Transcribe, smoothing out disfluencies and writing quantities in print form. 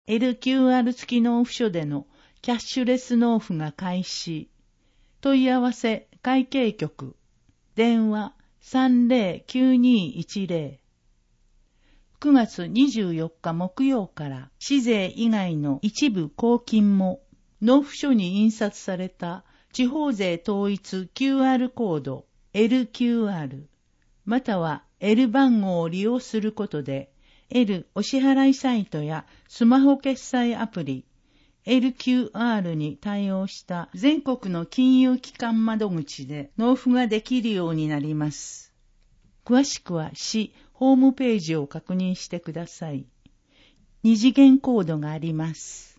LQR 付き納付書でのキャッシュレス納付が開始。問い合わせ会計局。電話309210。9月24日木曜から市税以外の一部公金も納付書に印刷された地方税統一 QR コード LQR または L 番号を利用することで L お支払いサイトやスマホ決済アプリ LQR に対応した全国の金融機関窓口で納付ができるようになります。詳しくは市ホームページを確認してください。二次元コードがあります。